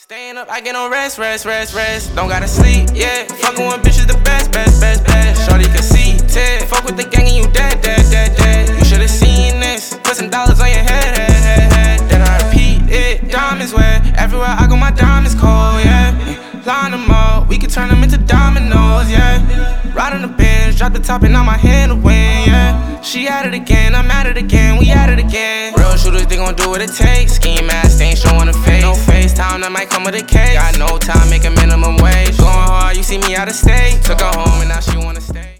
Staying up, I get no rest. Don't gotta sleep, yeah. Fucking with bitches the best. Shorty can see, Ted. Fuck with the gang and you dead. You should've seen this. Put some dollars on your head. Then I repeat it. Diamonds wet. Everywhere I go, my diamonds cold, yeah. Line them up, we can turn them into dominoes, yeah. Ride on the bench, drop the top and now my hand to win, yeah. She at it again, I'm at it again, we at it again. Real shooters, they gon' do what it takes. Scheme ass, they ain't showing a face. No FaceTime, that might come with a case. Got no time, make a minimum wage. Going hard, you see me out of state. Took her home and now she wanna stay.